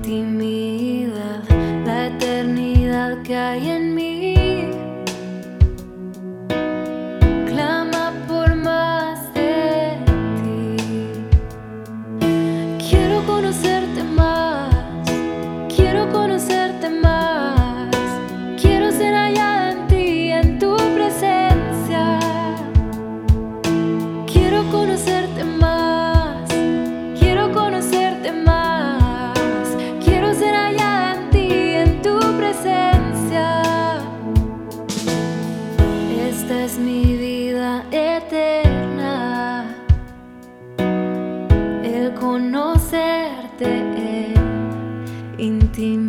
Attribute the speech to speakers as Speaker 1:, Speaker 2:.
Speaker 1: intimidad, la eternidad que hay en mí. Clama por más de ti. Quiero conocerte más, quiero conocerte más. Quiero ser hallada en ti, en tu presencia. Quiero conocerte más, quiero conocerte más. Quiero ser hallada en ti, en tu presencia. Esta es mi vida eterna, el conocerte en intimidad.